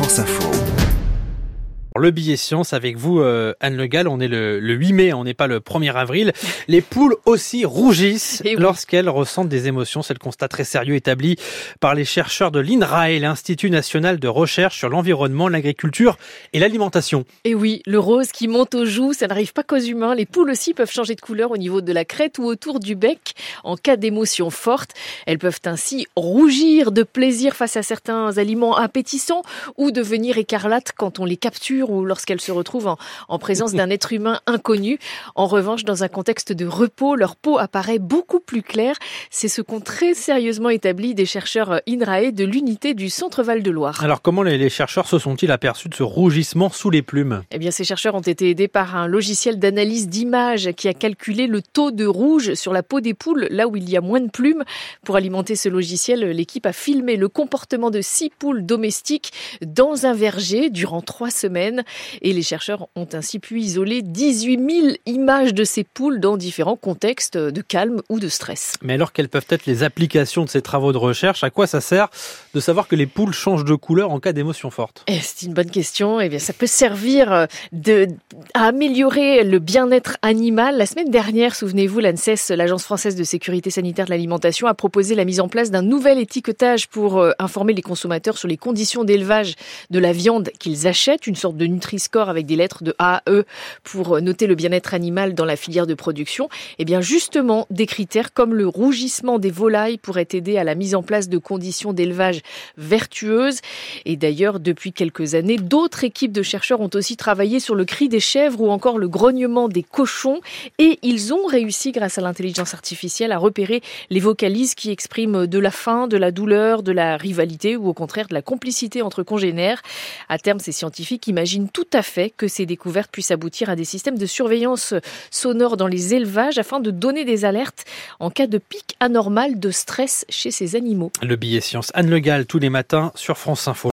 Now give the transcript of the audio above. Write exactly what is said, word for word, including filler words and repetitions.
France Info. Le billet science avec vous, euh, Anne Le Gall. On est le, le huit mai, on n'est pas le premier avril. Les poules aussi rougissent oui. lorsqu'elles ressentent des émotions. C'est le constat très sérieux établi par les chercheurs de l'INRAE, l'Institut national de recherche sur l'environnement, l'agriculture et l'alimentation. Et oui, le rose qui monte aux joues, ça n'arrive pas qu'aux humains. Les poules aussi peuvent changer de couleur au niveau de la crête ou autour du bec en cas d'émotion forte. Elles peuvent ainsi rougir de plaisir face à certains aliments appétissants ou devenir écarlates quand on les capture ou lorsqu'elles se retrouvent en, en présence d'un être humain inconnu. En revanche, dans un contexte de repos, leur peau apparaît beaucoup plus claire. C'est ce qu'ont très sérieusement établi des chercheurs INRAE de l'unité du Centre Val-de-Loire. Alors comment les, les chercheurs se sont-ils aperçus de ce rougissement sous les plumes ? Eh bien, ces chercheurs ont été aidés par un logiciel d'analyse d'images qui a calculé le taux de rouge sur la peau des poules, là où il y a moins de plumes. Pour alimenter ce logiciel, l'équipe a filmé le comportement de six poules domestiques dans un verger durant trois semaines. Et les chercheurs ont ainsi pu isoler dix-huit mille images de ces poules dans différents contextes de calme ou de stress. Mais alors, quelles peuvent être les applications de ces travaux de recherche ? À quoi ça sert de savoir que les poules changent de couleur en cas d'émotion forte ? Eh, c'est une bonne question. Eh bien, ça peut servir de, à améliorer le bien-être animal. La semaine dernière, souvenez-vous, l'ANSES, l'Agence française de sécurité sanitaire de l'alimentation, a proposé la mise en place d'un nouvel étiquetage pour informer les consommateurs sur les conditions d'élevage de la viande qu'ils achètent, une sorte de Nutri-Score avec des lettres de A à E pour noter le bien-être animal dans la filière de production. Et bien justement, des critères comme le rougissement des volailles pourraient aider à la mise en place de conditions d'élevage vertueuses. Et d'ailleurs, depuis quelques années, d'autres équipes de chercheurs ont aussi travaillé sur le cri des chèvres ou encore le grognement des cochons. Et ils ont réussi, grâce à l'intelligence artificielle, à repérer les vocalises qui expriment de la faim, de la douleur, de la rivalité ou au contraire de la complicité entre congénères. À terme, ces scientifiques imaginent tout à fait que ces découvertes puissent aboutir à des systèmes de surveillance sonore dans les élevages afin de donner des alertes en cas de pic anormal de stress chez ces animaux. Le billet science, Anne Le Gall, tous les matins sur France Info.